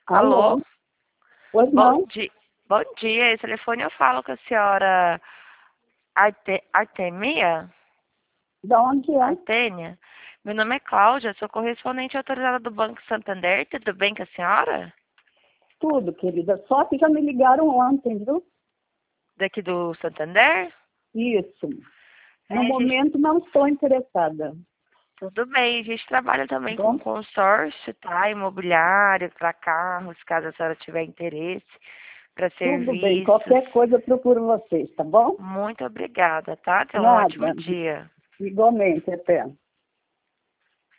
Alô? Alô? Pois Bom não? dia. Bom dia. Esse telefone eu falo com a senhora Artemia? De onde é? Artênia? Meu nome é Cláudia, sou correspondente autorizada do Banco Santander. Tudo bem com a senhora? Tudo, querida. Só que já me ligaram ontem, viu? Daqui do Santander? Isso. No Gente, momento não estou interessada. tudo bem. A gente trabalha Tá também com bom? consórcio, tá? Imobiliário, para carros, caso a senhora tiver interesse, para Tudo bem. serviços. Qualquer coisa eu procuro vocês, tá bom? Muito obrigada, tá? Tenha um ótimo Nada. dia. Igualmente, até.